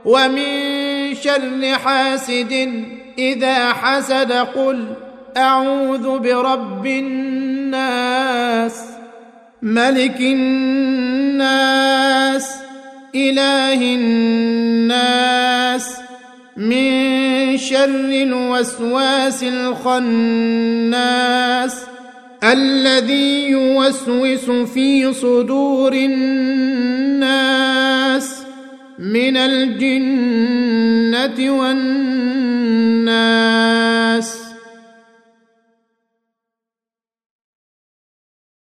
ومن شر حاسد إذا حسد قل أعوذ برب الناس ملك الناس إله الناس من شر الوسواس الخناس الذي يوسوس في صدور الناس من الجنة والناس.